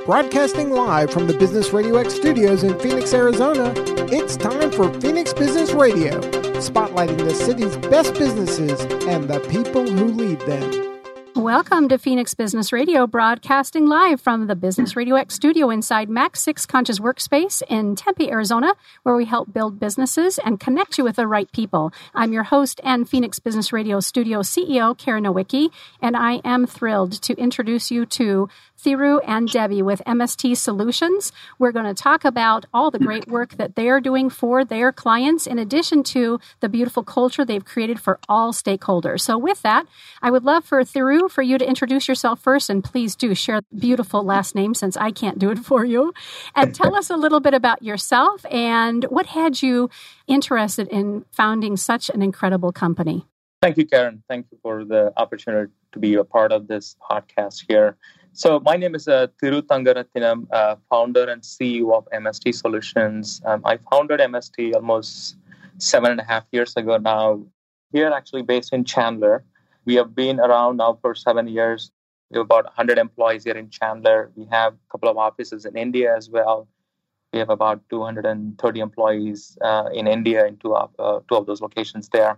Broadcasting live from the Business Radio X studios in Phoenix, Arizona, it's time for Phoenix Business Radio, spotlighting the city's best businesses and the people who lead them. Welcome to Phoenix Business Radio, broadcasting live from the Business Radio X studio inside Max 6 Conscious Workspace in Tempe, Arizona, where we help build businesses and connect you with the right people. I'm your host and Phoenix Business Radio studio CEO, Karen Nowicki, and I am thrilled to introduce you to Thiru and Debbie with MST Solutions. We're going to talk about all the great work that they are doing for their clients, in addition to the beautiful culture they've created for all stakeholders. So with that, I would love for Thiru, for you to introduce yourself first, and please do share the beautiful last name since I can't do it for you. And tell us a little bit about yourself and what had you interested in founding such an incredible company. Thank you, Karen. Thank you for the opportunity to be a part of this podcast here. So my name is Thiru Thangarathinam, founder and CEO of MST Solutions. I founded MST almost 7.5 years ago now. We are actually based in Chandler. We have been around now for 7 years. We have about 100 employees here in Chandler. We have a couple of offices in India as well. We have about 230 employees in India in two of those locations there.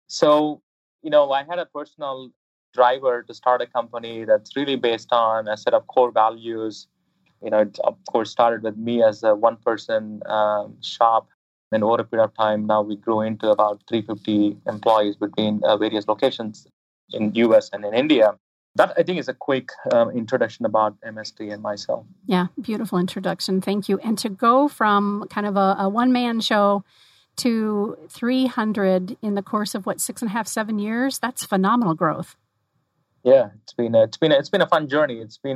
So, I had a personal driver to start a company that's really based on a set of core values. It, of course, started with me as a one-person shop. And over a period of time, now we grew into about 350 employees between various locations in U.S. and in India. That, I think, is a quick introduction about MST and myself. Yeah, beautiful introduction. Thank you. And to go from kind of a one-man show to 300 in the course of 6.5, 7 years, that's phenomenal growth. Yeah, it's been a fun journey. There's been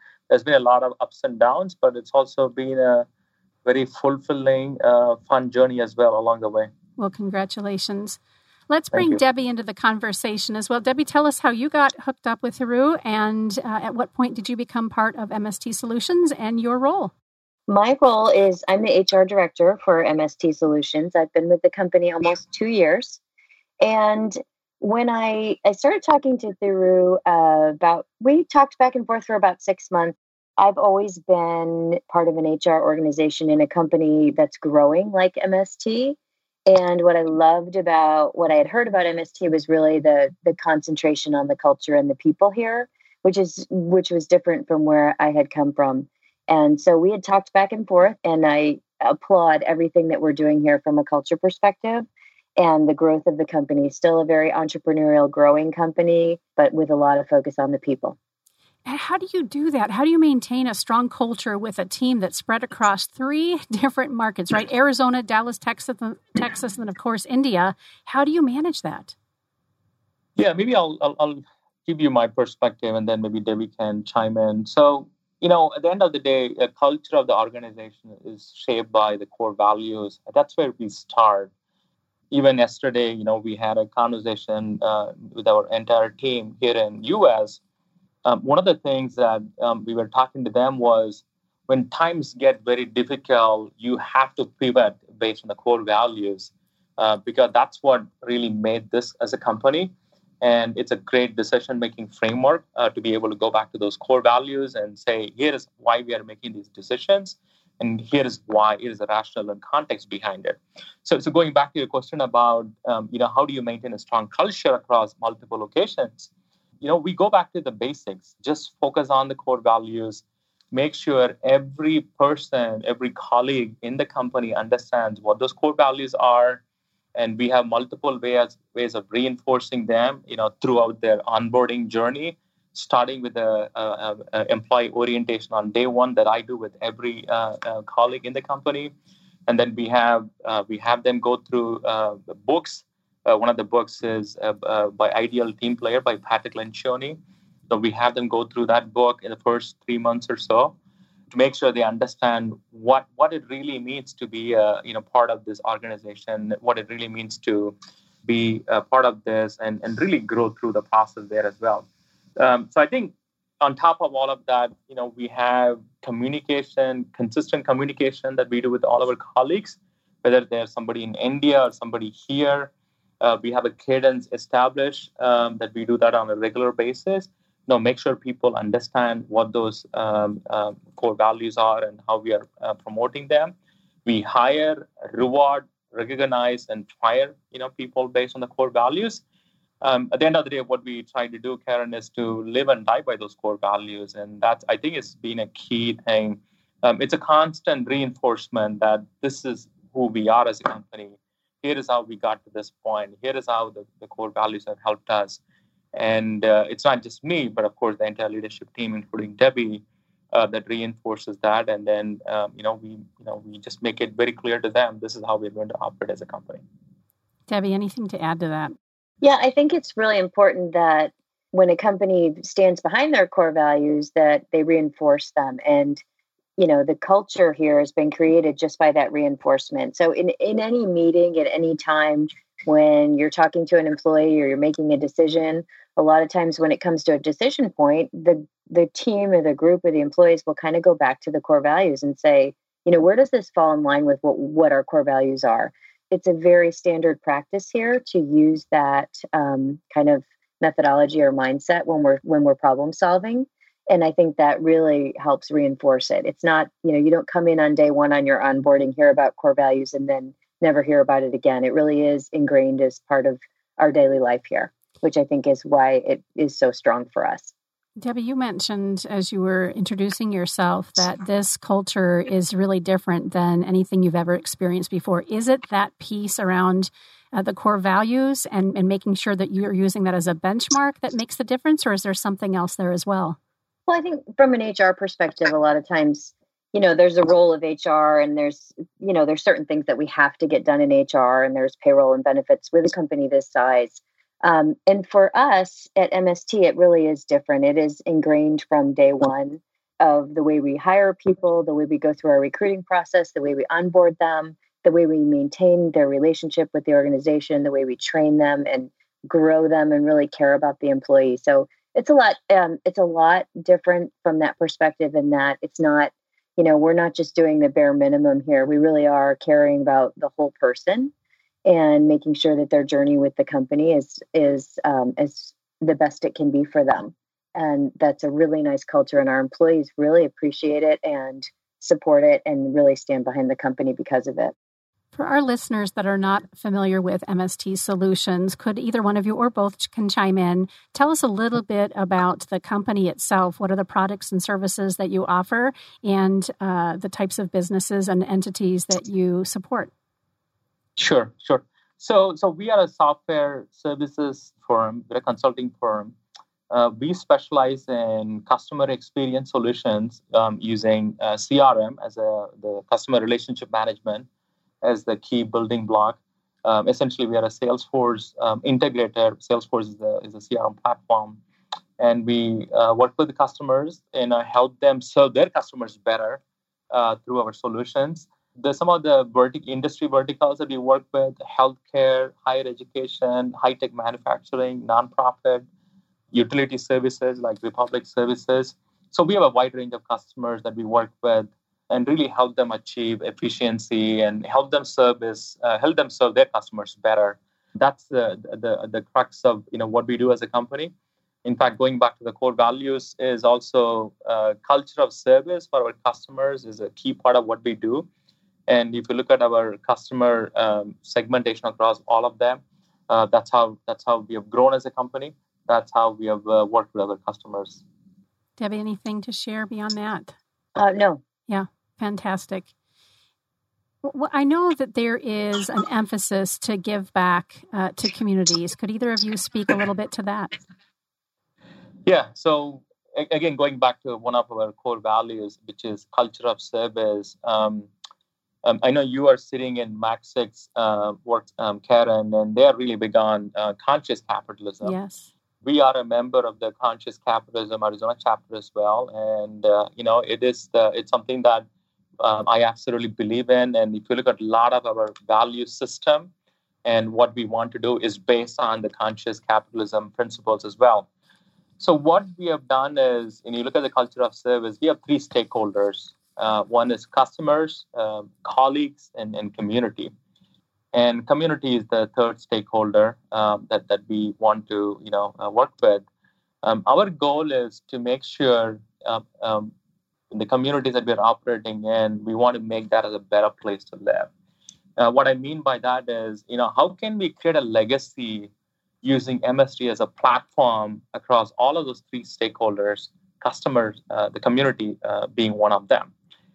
a lot of ups and downs, but it's also been a very fulfilling, fun journey as well along the way. Well, congratulations. Let's bring Debbie into the conversation as well. Debbie, tell us how you got hooked up with Thiru, and at what point did you become part of MST Solutions and your role? My role is I'm the HR director for MST Solutions. I've been with the company almost 2 years. And when I started talking to Thiru we talked back and forth for about 6 months. I've always been part of an HR organization in a company that's growing like MST. And what I loved about what I had heard about MST was really the concentration on the culture and the people here, which was different from where I had come from. And so we had talked back and forth, and I applaud everything that we're doing here from a culture perspective and the growth of the company. Still a very entrepreneurial, growing company, but with a lot of focus on the people. How do you do that? How do you maintain a strong culture with a team that's spread across 3 different markets, right? Arizona, Dallas, Texas, and of course, India. How do you manage that? Yeah, maybe I'll give you my perspective, and then maybe Debbie can chime in. So, at the end of the day, the culture of the organization is shaped by the core values. That's where we start. Even yesterday, we had a conversation with our entire team here in U.S. One of the things that we were talking to them was when times get very difficult, you have to pivot based on the core values because that's what really made this as a company. And it's a great decision-making framework to be able to go back to those core values and say, here is why we are making these decisions, and here is why it is a rationale and context behind it. So going back to your question about, how do you maintain a strong culture across multiple locations? We go back to the basics. Just focus on the core values. Make sure every person, every colleague in the company understands what those core values are. And we have multiple ways of reinforcing them, throughout their onboarding journey, starting with the employee orientation on day one that I do with every colleague in the company. And then we have them go through the books. One of the books is by Ideal Team Player by Patrick Lencioni. So we have them go through that book in the first 3 months or so to make sure they understand what it really means to be part of this organization, what it really means to be a part of this, and really grow through the process there as well. So I think on top of all of that, we have consistent communication that we do with all of our colleagues, whether there's somebody in India or somebody here. We have a cadence established that we do that on a regular basis. make sure people understand what those core values are and how we are promoting them. We hire, reward, recognize, and fire people based on the core values. At the end of the day, what we try to do, Karen, is to live and die by those core values, and that, I think, has been a key thing. It's a constant reinforcement that this is who we are as a company. Here is how we got to this point. Here is how the core values have helped us. And it's not just me, but of course the entire leadership team, including Debbie, that reinforces that. And then we just make it very clear to them, this is how we're going to operate as a company. Debbie, anything to add to that? Yeah, I think it's really important that when a company stands behind their core values, that they reinforce them. And the culture here has been created just by that reinforcement. So in any meeting at any time, when you're talking to an employee or you're making a decision, a lot of times when it comes to a decision point, the team or the group or the employees will kind of go back to the core values and say, where does this fall in line with what our core values are? It's a very standard practice here to use that kind of methodology or mindset when we're problem solving. And I think that really helps reinforce it. It's not, you don't come in on day one on your onboarding, hear about core values, and then never hear about it again. It really is ingrained as part of our daily life here, which I think is why it is so strong for us. Debbie, you mentioned as you were introducing yourself that this culture is really different than anything you've ever experienced before. Is it that piece around the core values and making sure that you're using that as a benchmark that makes the difference, or is there something else there as well? Well, I think from an HR perspective, a lot of times, there's a role of HR and there's certain things that we have to get done in HR, and there's payroll and benefits with a company this size. And for us at MST, it really is different. It is ingrained from day one of the way we hire people, the way we go through our recruiting process, the way we onboard them, the way we maintain their relationship with the organization, the way we train them and grow them and really care about the employee. So it's a lot different from that perspective, in that it's not, we're not just doing the bare minimum here. We really are caring about the whole person and making sure that their journey with the company is as the best it can be for them. And that's a really nice culture, and our employees really appreciate it and support it and really stand behind the company because of it. For our listeners that are not familiar with MST Solutions, could either one of you or both can chime in? Tell us a little bit about the company itself. What are the products and services that you offer, and the types of businesses and entities that you support? Sure. So we are a software services firm, we're a consulting firm. We specialize in customer experience solutions using CRM as the customer relationship management as the key building block. Essentially, we are a Salesforce integrator. Salesforce is a CRM platform, and we work with the customers and help them serve their customers better through our solutions. There's some of the industry verticals that we work with: healthcare, higher education, high-tech manufacturing, nonprofit, utility services like Republic Services. So we have a wide range of customers that we work with and really help them achieve efficiency and help them serve their customers better. That's the crux of what we do as a company. In fact, going back to the core values is also culture of service for our customers is a key part of what we do. And if you look at our customer segmentation across all of them, that's how we have grown as a company. That's how we have worked with our customers. Debbie, anything to share beyond that? No. Yeah, fantastic. Well, I know that there is an emphasis to give back to communities. Could either of you speak a little bit to that? Yeah. So again, going back to one of our core values, which is culture of service. I know you are sitting in Max 6 work, Karen, and they are really big on conscious capitalism. Yes. We are a member of the Conscious Capitalism Arizona chapter as well, and it's something that I absolutely believe in. And if you look at a lot of our value system and what we want to do is based on the conscious capitalism principles as well. So what we have done is, when you look at the culture of service, we have three stakeholders. One is customers, colleagues, and community. And community is the third stakeholder that we want to work with. Our goal is to make sure in the communities that we're operating in, we want to make that as a better place to live. What I mean by that is, how can we create a legacy using MST as a platform across all of those three stakeholders, customers, the community being one of them.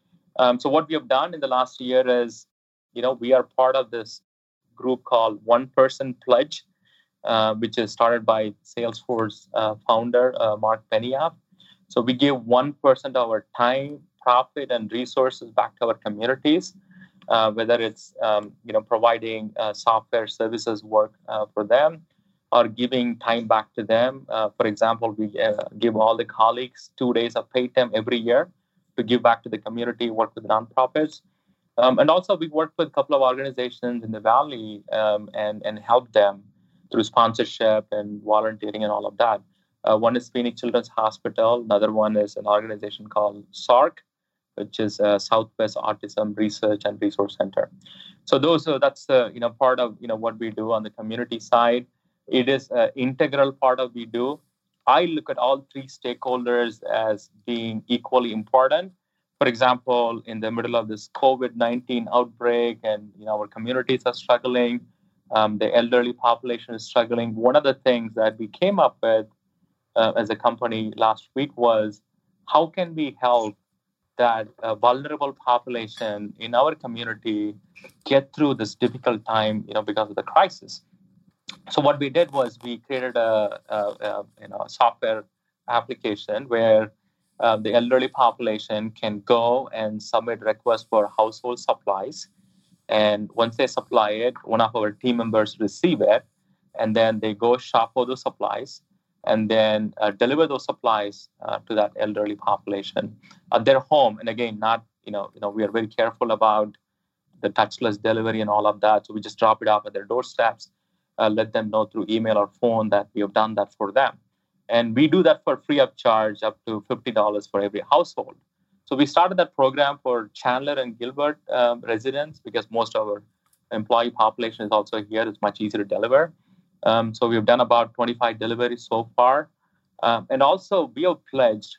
So what we have done in the last year is, we are part of this group called One Person Pledge, which is started by Salesforce founder, Mark Benioff. So we give 1% of our time, profit, and resources back to our communities, whether it's providing software services work for them or giving time back to them. For example, we give all the colleagues 2 days of paid time every year to give back to the community, work with nonprofits. And also we work with a couple of organizations in the Valley and help them through sponsorship and volunteering and all of that. One is Phoenix Children's Hospital. Another one is an organization called SARC, which is Southwest Autism Research and Resource Center. So that's part of what we do on the community side. It is an integral part of what we do. I look at all three stakeholders as being equally important. For example, in the middle of this COVID-19 outbreak, and our communities are struggling, the elderly population is struggling. One of the things that we came up with as a company last week was, how can we help that vulnerable population in our community get through this difficult time, because of the crisis? So what we did was we created a software application where the elderly population can go and submit requests for household supplies. And once they supply it, one of our team members receive it, and then they go shop for those supplies and then deliver those supplies to that elderly population at their home. And again, we are very careful about the touchless delivery and all of that. So we just drop it off at their doorsteps, let them know through email or phone that we have done that for them. And we do that for free of charge, up to $50 for every household. So we started that program for Chandler and Gilbert residents, because most of our employee population is also here. It's much easier to deliver. So we've done about 25 deliveries so far. And also we have pledged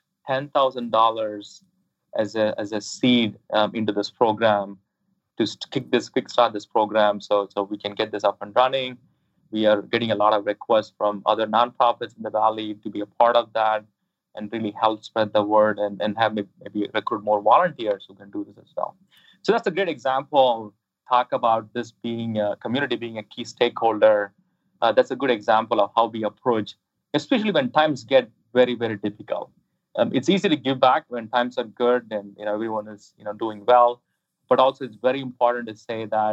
$10,000 as a seed into this program to kickstart this program so we can get this up and running. We are getting a lot of requests from other nonprofits in the Valley to be a part of that and really help spread the word and have maybe recruit more volunteers who can do this as well. So that's a great example. Talk about this being a community, being a key stakeholder. That's a good example of how we approach, especially when times get very, very difficult. It's easy to give back when times are good and everyone is doing well, but also it's very important to say that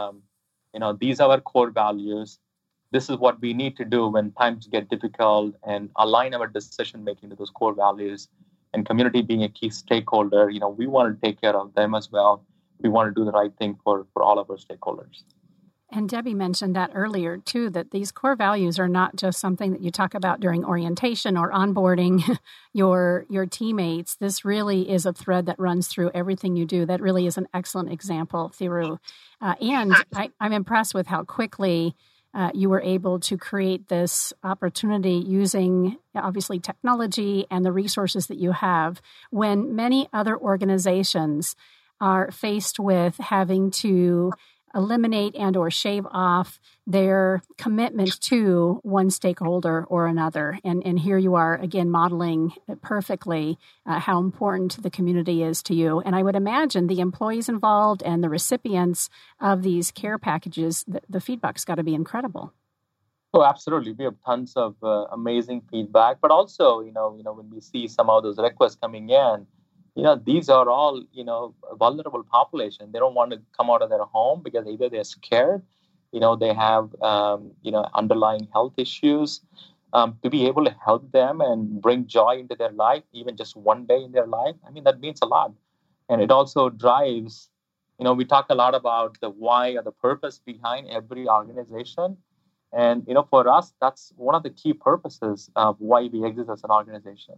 these are our core values. This is what we need to do when times get difficult, and align our decision making to those core values. And community being a key stakeholder, we want to take care of them as well. We want to do the right thing for all of our stakeholders. And Debbie mentioned that earlier, too, that these core values are not just something that you talk about during orientation or onboarding your teammates. This really is a thread that runs through everything you do. That really is an excellent example, Thiru. And I'm impressed with how quickly you were able to create this opportunity using, obviously, technology and the resources that you have, when many other organizations are faced with having to eliminate and or shave off their commitment to one stakeholder or another. And here you are, again, modeling perfectly how important the community is to you. And I would imagine the employees involved and the recipients of these care packages, the feedback's got to be incredible. Oh, absolutely. We have tons of amazing feedback. But also, when we see some of those requests coming in, these are all, vulnerable population. They don't want to come out of their home because either they're scared, they have, underlying health issues. To be able to help them and bring joy into their life, even just one day in their life, that means a lot. And it also drives, we talk a lot about the why or the purpose behind every organization. And, for us, that's one of the key purposes of why we exist as an organization.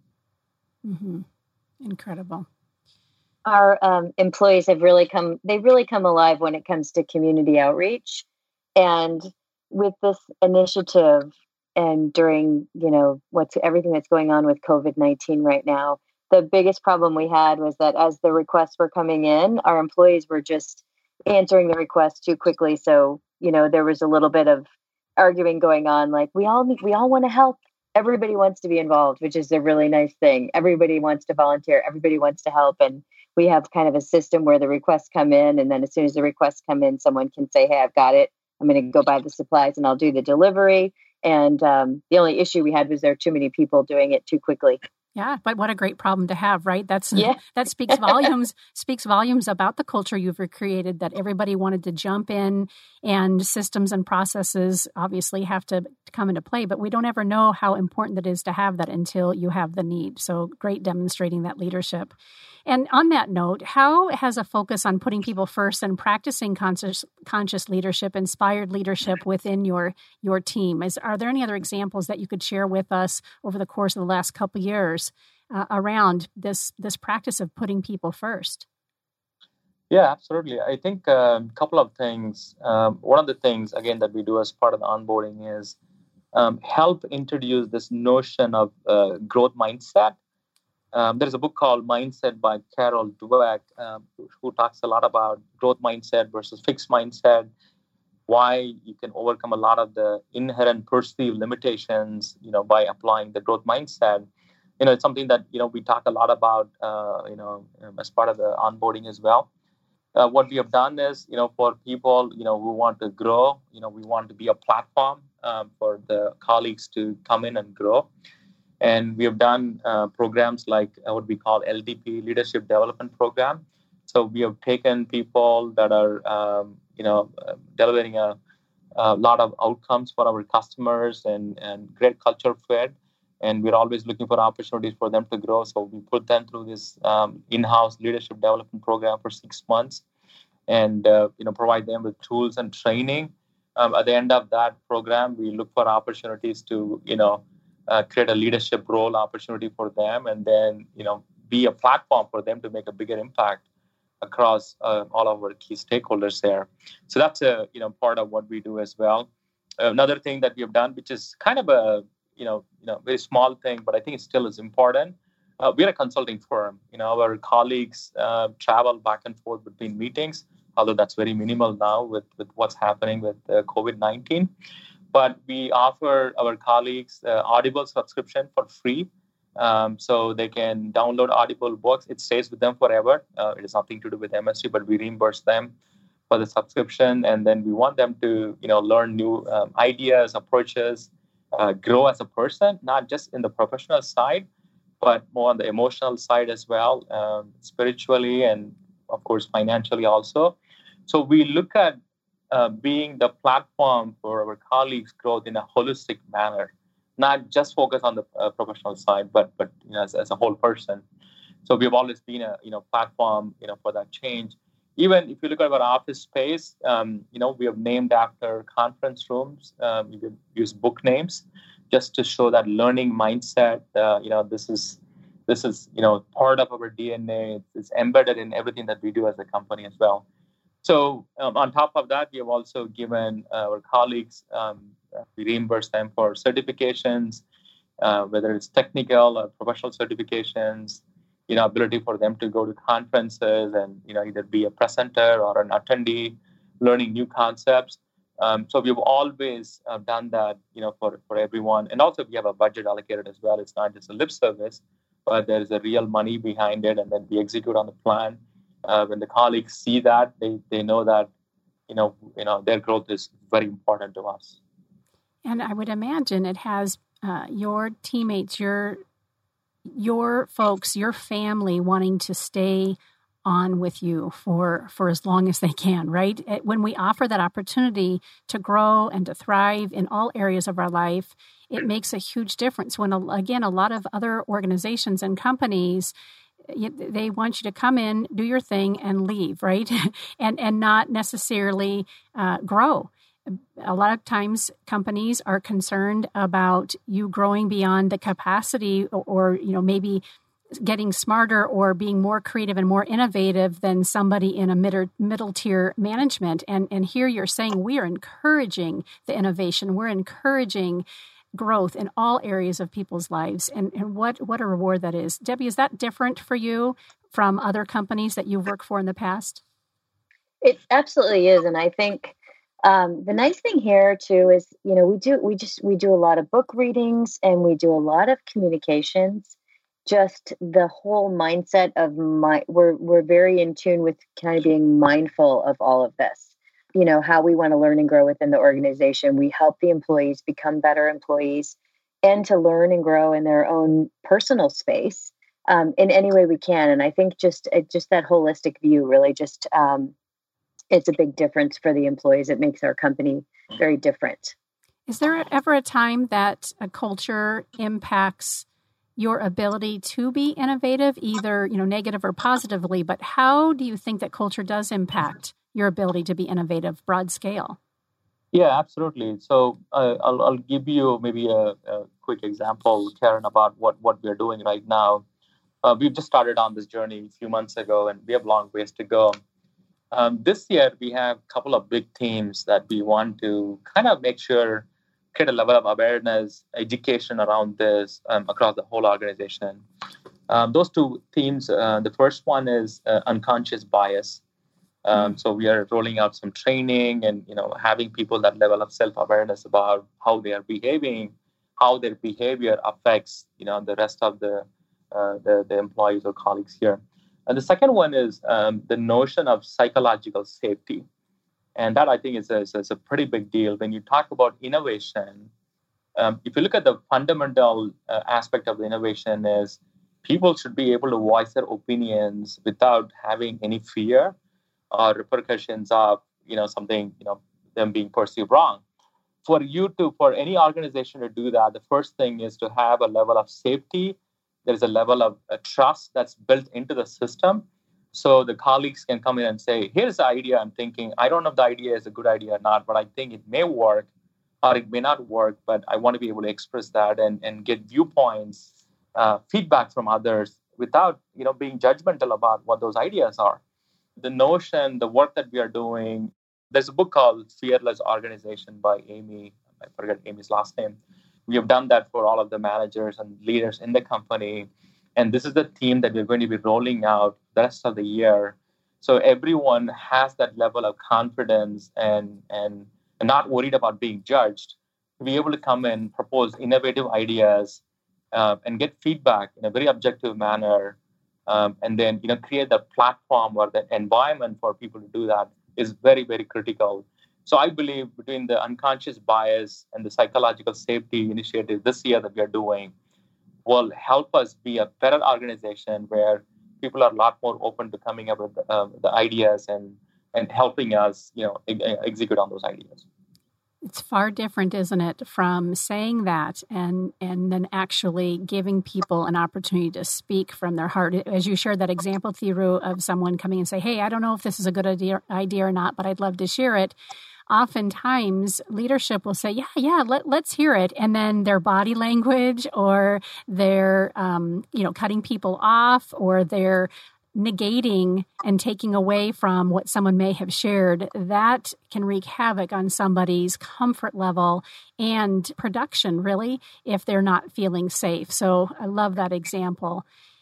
Mm-hmm. Incredible. Our employees have really come alive when it comes to community outreach. And with this initiative, and during, what's everything that's going on with COVID-19 right now, the biggest problem we had was that as the requests were coming in, our employees were just answering the requests too quickly. So, there was a little bit of arguing going on. Like we all want to help. Everybody wants to be involved, which is a really nice thing. Everybody wants to volunteer. Everybody wants to help. And we have kind of a system where the requests come in. And then as soon as the requests come in, someone can say, hey, I've got it. I'm going to go buy the supplies and I'll do the delivery. And the only issue we had was there were too many people doing it too quickly. Yeah, but what a great problem to have, right? That speaks volumes about the culture you've recreated, that everybody wanted to jump in, and systems and processes obviously have to come into play, but we don't ever know how important it is to have that until you have the need. So great demonstrating that leadership. And on that note, how has a focus on putting people first and practicing conscious leadership inspired leadership within your team? Are there any other examples that you could share with us over the course of the last couple of years around this practice of putting people first? Yeah, absolutely. I think a couple of things. One of the things, again, that we do as part of the onboarding is help introduce this notion of growth mindset. There's a book called Mindset by Carol Dweck, who talks a lot about growth mindset versus fixed mindset, why you can overcome a lot of the inherent perceived limitations, by applying the growth mindset. It's something that, we talk a lot about, as part of the onboarding as well. What we have done is, for people, who want to grow, we want to be a platform for the colleagues to come in and grow. And we have done programs like what we call LDP, Leadership Development Program. So we have taken people that are, delivering a lot of outcomes for our customers and great culture fit. And we're always looking for opportunities for them to grow. So we put them through this in-house leadership development program for 6 months and, provide them with tools and training. At the end of that program, we look for opportunities to, create a leadership role opportunity for them, and then, be a platform for them to make a bigger impact across all of our key stakeholders there. So that's a, part of what we do as well. Another thing that we have done, which is kind of a, very small thing, but I think it still is important. We're a consulting firm. Our colleagues travel back and forth between meetings, although that's very minimal now with what's happening with COVID-19. But we offer our colleagues Audible subscription for free. So they can download Audible books. It stays with them forever. It has nothing to do with MST, but we reimburse them for the subscription. And then we want them to, learn new ideas, approaches, grow as a person, not just in the professional side, but more on the emotional side as well, spiritually and, of course, financially also. So we look at being the platform for our colleagues' growth in a holistic manner, not just focus on the professional side, but as a whole person. So we've always been a platform for that change. Even if you look at our office space, we have named after conference rooms. We can use book names just to show that learning mindset. This is part of our DNA. It's embedded in everything that we do as a company as well. So on top of that, we have also given our colleagues, we reimburse them for certifications, whether it's technical or professional certifications, ability for them to go to conferences and, either be a presenter or an attendee, learning new concepts. So we've always done that, for everyone. And also we have a budget allocated as well. It's not just a lip service, but there's a real money behind it. And then we execute on the plan. When the colleagues see that, they know that, their growth is very important to us. And I would imagine it has your teammates, your folks, your family wanting to stay on with you for as long as they can, right? When we offer that opportunity to grow and to thrive in all areas of our life, it makes a huge difference. When, again, a lot of other organizations and companies, they want you to come in, do your thing, and leave, right? and not necessarily grow. A lot of times companies are concerned about you growing beyond the capacity or maybe getting smarter or being more creative and more innovative than somebody in a middle tier management. And here you're saying we are encouraging the innovation. We're encouraging growth in all areas of people's lives, and what a reward that is. Debbie, is that different for you from other companies that you've worked for in the past? It absolutely is. And I think the nice thing here too is, we do a lot of book readings and we do a lot of communications. Just the whole mindset of we're very in tune with kind of being mindful of all of this. How we want to learn and grow within the organization. We help the employees become better employees and to learn and grow in their own personal space in any way we can. And I think just that holistic view really just it's a big difference for the employees. It makes our company very different. Is there ever a time that a culture impacts your ability to be innovative, either negative or positively? But how do you think that culture does impact your ability to be innovative, broad scale? Yeah, absolutely. So I'll give you maybe a quick example, Karen, about what we're doing right now. We've just started on this journey a few months ago, and we have long ways to go. This year, we have a couple of big themes that we want to kind of make sure create a level of awareness, education around this across the whole organization. Those two themes, the first one is unconscious bias. So we are rolling out some training and having people that level of self-awareness about how they are behaving, how their behavior affects the rest of the employees or colleagues here. And the second one is the notion of psychological safety. And that, I think, is a pretty big deal. When you talk about innovation, if you look at the fundamental aspect of the innovation is people should be able to voice their opinions without having any fear or repercussions of, something, them being perceived wrong. For any organization to do that, the first thing is to have a level of safety. There's a level of trust that's built into the system. So the colleagues can come in and say, here's the idea I'm thinking. I don't know if the idea is a good idea or not, but I think it may work or it may not work, but I want to be able to express that and get viewpoints, feedback from others without, being judgmental about what those ideas are. The work that we are doing, there's a book called Fearless Organization by Amy. I forget Amy's last name. We have done that for all of the managers and leaders in the company. And this is the theme that we're going to be rolling out the rest of the year. So everyone has that level of confidence and not worried about being judged, to be able to come in, propose innovative ideas, and get feedback in a very objective manner. And then, create the platform or the environment for people to do that is very, very critical. So I believe between the unconscious bias and the psychological safety initiative this year that we are doing will help us be a better organization where people are a lot more open to coming up with the ideas and helping us, execute on those ideas. It's far different, isn't it, from saying that and then actually giving people an opportunity to speak from their heart. As you shared that example, Thiru, of someone coming and say, hey, I don't know if this is a good idea or not, but I'd love to share it. Oftentimes, leadership will say, let's hear it. And then their body language or their, cutting people off or their negating and taking away from what someone may have shared, that can wreak havoc on somebody's comfort level and production, really, if they're not feeling safe. So I love that example.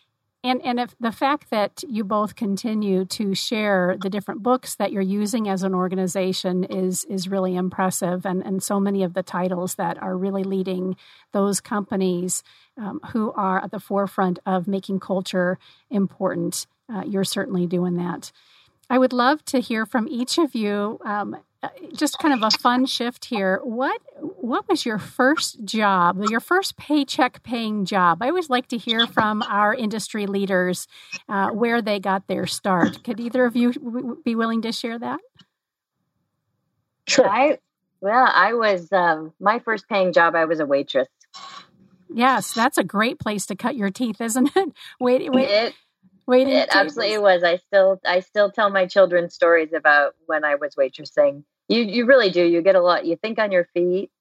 And if the fact that you both continue to share the different books that you're using as an organization is really impressive. And so many of the titles that are really leading those companies who are at the forefront of making culture important. You're certainly doing that. I would love to hear from each of you, just kind of a fun shift here. What was your first job, your first paycheck paying job? I always like to hear from our industry leaders where they got their start. Could either of you be willing to share that? Sure. I was, my first paying job, I was a waitress. Yes, that's a great place to cut your teeth, isn't it? It absolutely was. I still tell my children stories about when I was waitressing. You really do. You get a lot. You think on your feet.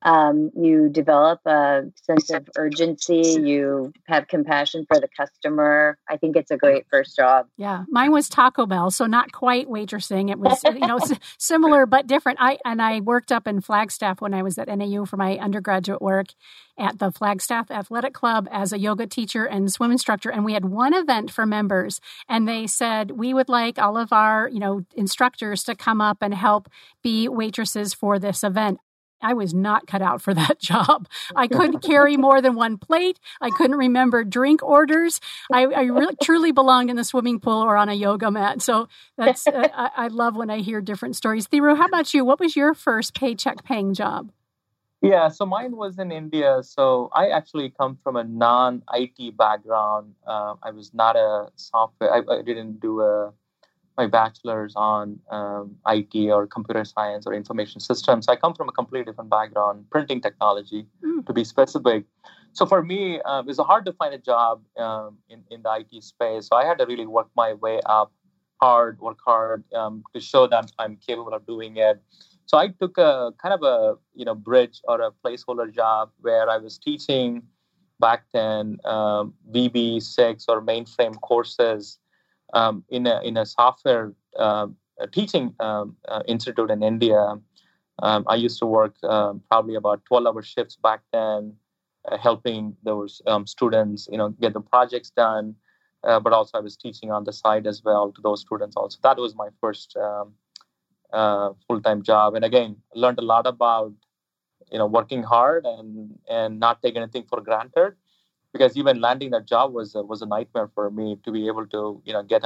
You develop a sense of urgency. You have compassion for the customer. I think it's a great first job. Yeah, mine was Taco Bell, so not quite waitressing. It was, similar but different. I worked up in Flagstaff when I was at NAU for my undergraduate work at the Flagstaff Athletic Club as a yoga teacher and swim instructor. And we had one event for members, and they said, we would like all of our, instructors to come up and help be waitresses for this event. I was not cut out for that job. I couldn't carry more than one plate. I couldn't remember drink orders. I really truly belonged in the swimming pool or on a yoga mat. So that's I love when I hear different stories. Thiru, how about you? What was your first paycheck paying job? Yeah, so mine was in India. So I actually come from a non-IT background. I was not a software. I didn't do my bachelor's on IT or computer science or information systems. I come from a completely different background, printing technology, to be specific. So for me, it was hard to find a job in the IT space. So I had to really work my way up, work hard to show that I'm capable of doing it. So I took a kind of a bridge or a placeholder job where I was teaching back then VB6 or mainframe courses in a software teaching institute in India. I used to work probably about 12-hour shifts back then, helping those students, get the projects done. But also I was teaching on the side as well to those students also. That was my first full-time job. And again, I learned a lot about, working hard and not taking anything for granted. Because even landing that job was a nightmare for me to be able to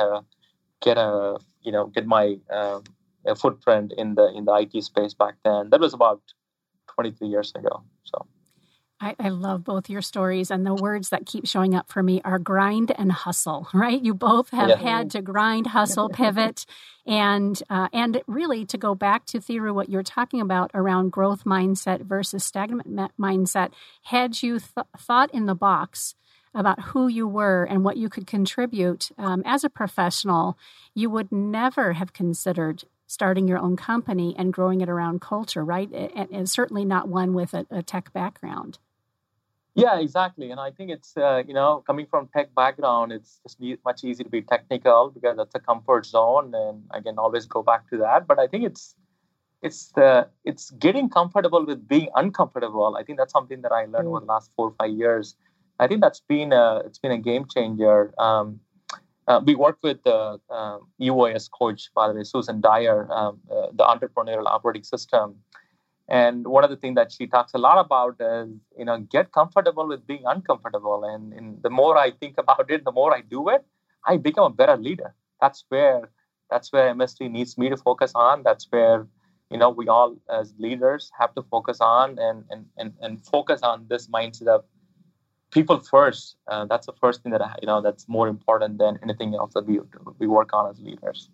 get my footprint in the IT space back then. That was about 23 years ago. So I love both your stories, and the words that keep showing up for me are grind and hustle, right? You both have had to grind, hustle, pivot, and really to go back to Thiru, what you're talking about around growth mindset versus stagnant mindset. Had you thought in the box about who you were and what you could contribute as a professional, you would never have considered starting your own company and growing it around culture, right? And certainly not one with a tech background. Yeah, exactly. And I think it's, coming from tech background, it's just much easier to be technical because that's a comfort zone. And I can always go back to that. But I think it's getting comfortable with being uncomfortable. I think that's something that I learned over the last 4 or 5 years. I think it's been a game changer. We work with the EOS coach, by the way, Susan Dyer, the entrepreneurial operating system. And one of the things that she talks a lot about is, get comfortable with being uncomfortable. And the more I think about it, the more I do it, I become a better leader. That's where MST needs me to focus on. That's where, we all as leaders have to focus on and focus on this mindset of people first. That's the first thing that that's more important than anything else that we work on as leaders.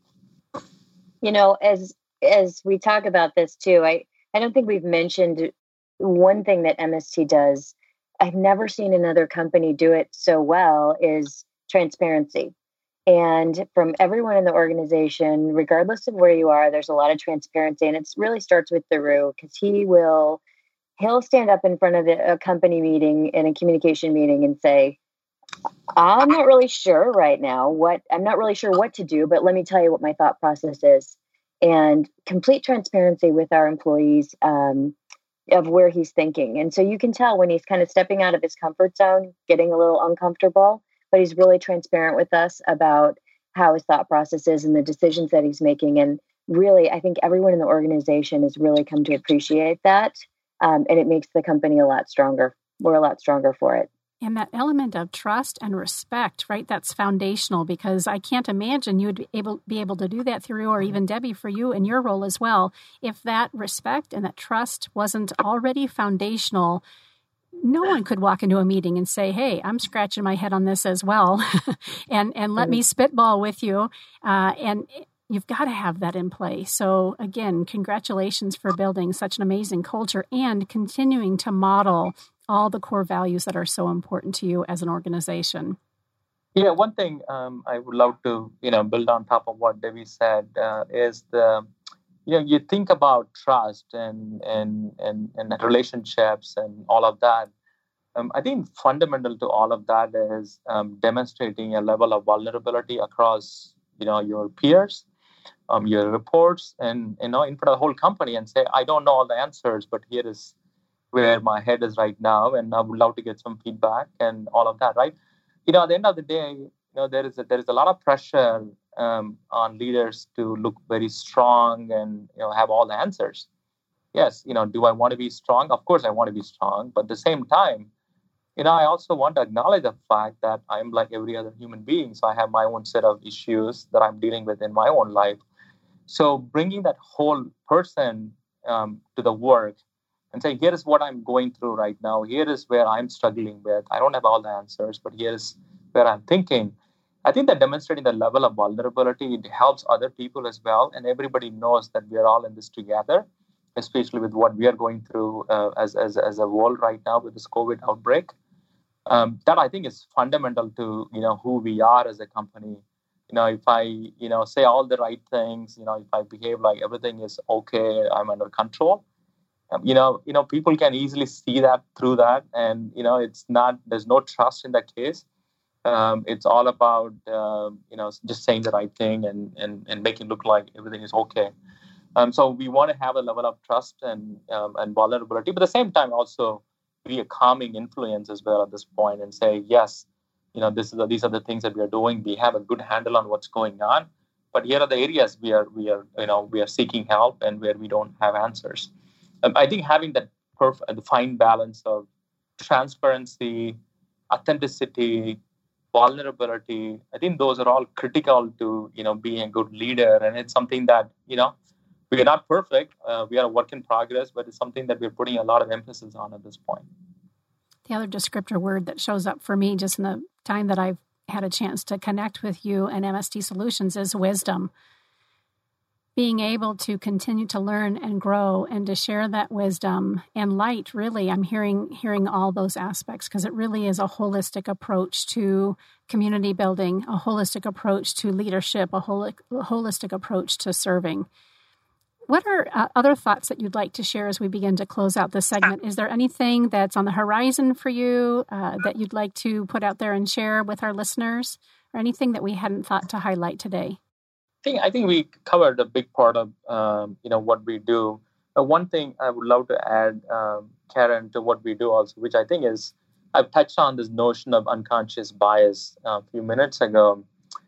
As we talk about this too, I don't think we've mentioned one thing that MST does. I've never seen another company do it so well is transparency. And from everyone in the organization, regardless of where you are, there's a lot of transparency. And it really starts with Thiru, because he'll stand up in front of a company meeting in a communication meeting and say, I'm not really sure right now what to do, but let me tell you what my thought process is. And complete transparency with our employees of where he's thinking. And so you can tell when he's kind of stepping out of his comfort zone, getting a little uncomfortable, but he's really transparent with us about how his thought process is and the decisions that he's making. And really, I think everyone in the organization has really come to appreciate that. And it makes the company a lot stronger. We're a lot stronger for it. And that element of trust and respect, right? That's foundational, because I can't imagine you would be able to do that, Thiru, or even Debbie, for you in your role as well. If that respect and that trust wasn't already foundational, no one could walk into a meeting and say, hey, I'm scratching my head on this as well, and let me spitball with you. And you've got to have that in place. So again, congratulations for building such an amazing culture and continuing to model all the core values that are so important to you as an organization. Yeah, one thing I would love to build on top of what Debbie said is you think about trust and relationships and all of that. I think fundamental to all of that is demonstrating a level of vulnerability across your peers, your reports, and in front of the whole company, and say, I don't know all the answers, but here is where my head is right now, and I would love to get some feedback and all of that, right? At the end of the day, there is a lot of pressure on leaders to look very strong and have all the answers. Yes, do I want to be strong? Of course, I want to be strong, but at the same time, I also want to acknowledge the fact that I'm like every other human being. So I have my own set of issues that I'm dealing with in my own life. So bringing that whole person to the work and saying, here is what I'm going through right now. Here is where I'm struggling with. I don't have all the answers, but here's where I'm thinking. I think that demonstrating the level of vulnerability, it helps other people as well. And everybody knows that we are all in this together, especially with what we are going through as a world right now with this COVID outbreak. That I think is fundamental to who we are as a company. If I say all the right things, if I behave like everything is okay, I'm under control. People can easily see that through that, and it's not. There's no trust in that case. It's all about just saying the right thing and making it look like everything is okay. So we want to have a level of trust and vulnerability, but at the same time also be a calming influence as well at this point and say, yes, these are the things that we are doing. We have a good handle on what's going on, but here are the areas we are seeking help and where we don't have answers. I think having that the fine balance of transparency, authenticity, vulnerability, I think those are all critical to being a good leader, and it's something that we are not perfect. We are a work in progress, but it's something that we're putting a lot of emphasis on at this point. The other descriptor word that shows up for me just in the time that I've had a chance to connect with you and MST Solutions is wisdom. Being able to continue to learn and grow and to share that wisdom and light, really, I'm hearing all those aspects because it really is a holistic approach to community building, a holistic approach to leadership, a holistic approach to serving. What are other thoughts that you'd like to share as we begin to close out this segment? Is there anything that's on the horizon for you that you'd like to put out there and share with our listeners, or anything that we hadn't thought to highlight today? I think we covered a big part of what we do. One thing I would love to add, Karen, to what we do also, which I think is I've touched on this notion of unconscious bias a few minutes ago.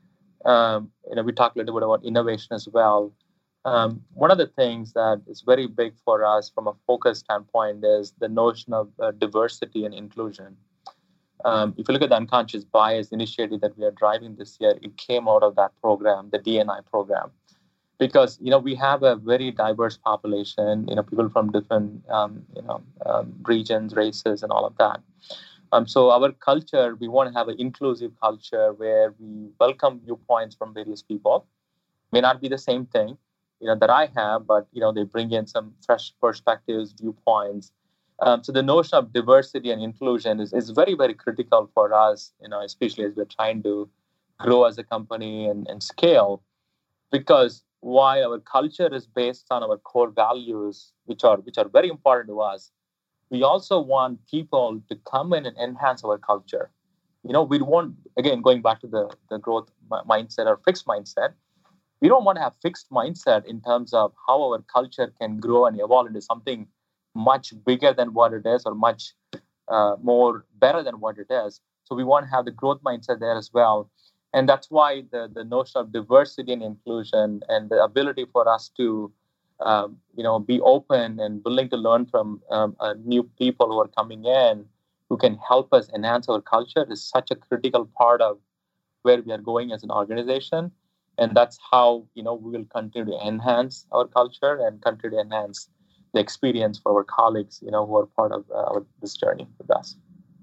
We talked a little bit about innovation as well. One of the things that is very big for us from a focus standpoint is the notion of diversity and inclusion. If you look at the unconscious bias initiative that we are driving this year, it came out of that program, the D&I program, because we have a very diverse population, people from different regions, races, and all of that. So our culture, we want to have an inclusive culture where we welcome viewpoints from various people. May not be the same thing that I have, but they bring in some fresh perspectives, viewpoints. So the notion of diversity and inclusion is very, very critical for us, especially as we're trying to grow as a company and scale. Because while our culture is based on our core values, which are very important to us, we also want people to come in and enhance our culture. We want, again, going back to the growth mindset or fixed mindset, we don't want to have fixed mindset in terms of how our culture can grow and evolve into something much bigger than what it is or much more better than what it is. So we want to have the growth mindset there as well. And that's why the notion of diversity and inclusion and the ability for us to be open and willing to learn from new people who are coming in who can help us enhance our culture is such a critical part of where we are going as an organization. And that's how we will continue to enhance our culture and continue to enhance the experience for our colleagues, who are part of this journey with us.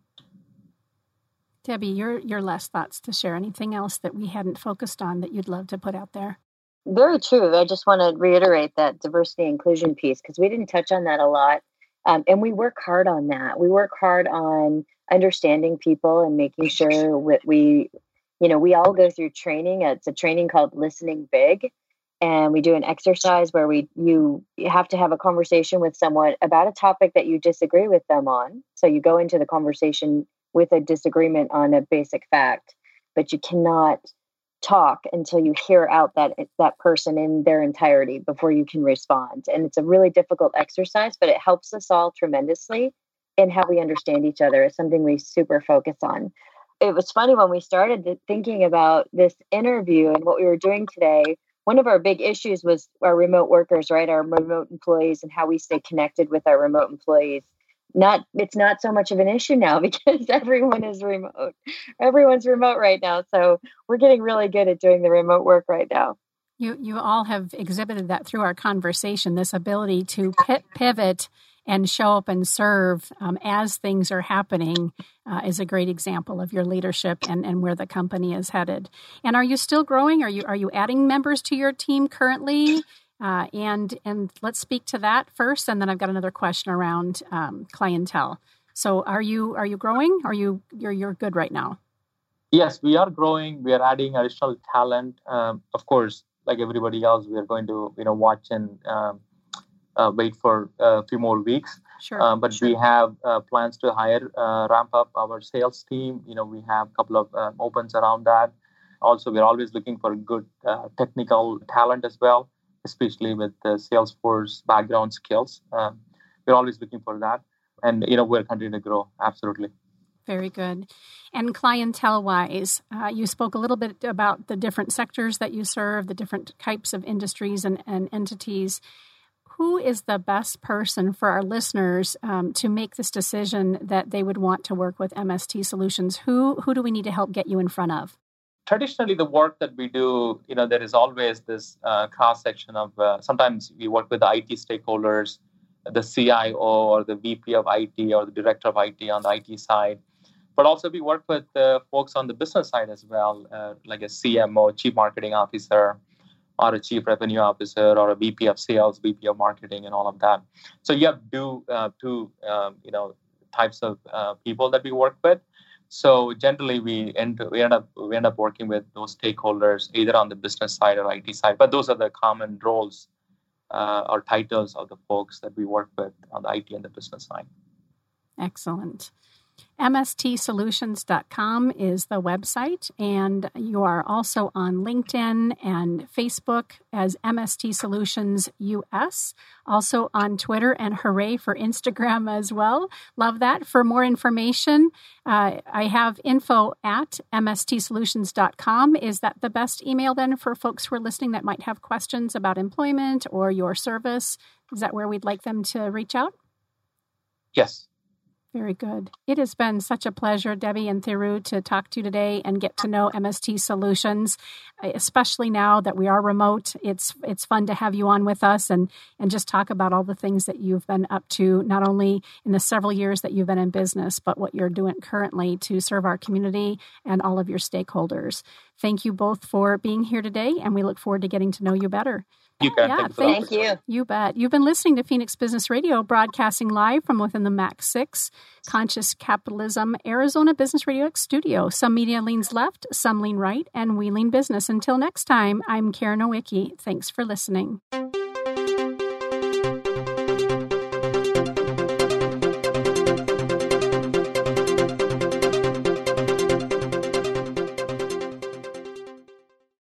Debbie, your last thoughts to share. Anything else that we hadn't focused on that you'd love to put out there? Very true. I just want to reiterate that diversity and inclusion piece because we didn't touch on that a lot. And we work hard on that. We work hard on understanding people and making sure that we all go through training. It's a training called Listening Big. And we do an exercise where you have to have a conversation with someone about a topic that you disagree with them on. So you go into the conversation with a disagreement on a basic fact, but you cannot talk until you hear out that person in their entirety before you can respond. And it's a really difficult exercise, but it helps us all tremendously in how we understand each other. It's something we super focus on. It was funny when we started thinking about this interview and what we were doing today. One of our big issues was our remote workers, right? Our remote employees and how we stay connected with our remote employees. It's not so much of an issue now because everyone is remote. Everyone's remote right now. So we're getting really good at doing the remote work right now. You all have exhibited that through our conversation, this ability to pivot and show up and serve as things are happening is a great example of your leadership and where the company is headed. And are you still growing? Are you adding members to your team currently? And let's speak to that first, and then I've got another question around clientele. So are you growing? Or you're good right now? Yes, we are growing. We are adding additional talent. Of course, like everybody else, we are going to watch and wait for a few more weeks. Sure. But we have plans to ramp up our sales team. We have a couple of opens around that. Also, we're always looking for good technical talent as well, especially with the Salesforce background skills. We're always looking for that. And, we're continuing to grow. Absolutely. Very good. And clientele-wise, you spoke a little bit about the different sectors that you serve, the different types of industries and entities. Who is the best person for our listeners to make this decision that they would want to work with MST Solutions? Who do we need to help get you in front of? Traditionally, the work that we do, there is always this cross-section of, sometimes we work with the IT stakeholders, the CIO or the VP of IT or the director of IT on the IT side. But also we work with folks on the business side as well, like a CMO, Chief Marketing Officer, or a Chief Revenue Officer, or a VP of Sales, VP of Marketing, and all of that. So you have two types of people that we work with. So generally, we end up working with those stakeholders either on the business side or IT side. But those are the common roles or titles of the folks that we work with on the IT and the business side. Excellent. MSTsolutions.com is the website, and you are also on LinkedIn and Facebook as MST Solutions US, also on Twitter, and hooray for Instagram as well. Love that. For more information, I have info@mstsolutions.com. Is that the best email then for folks who are listening that might have questions about employment or your service? Is that where we'd like them to reach out? Yes. Very good. It has been such a pleasure, Debbie and Thiru, to talk to you today and get to know MST Solutions, especially now that we are remote. It's fun to have you on with us and just talk about all the things that you've been up to, not only in the several years that you've been in business, but what you're doing currently to serve our community and all of your stakeholders. Thank you both for being here today, and we look forward to getting to know you better. Thank you. You bet. You've been listening to Phoenix Business Radio, broadcasting live from within the Max 6 Conscious Capitalism Arizona Business Radio X studio. Some media leans left, some lean right, and we lean business. Until next time, I'm Karen Nowicki. Thanks for listening.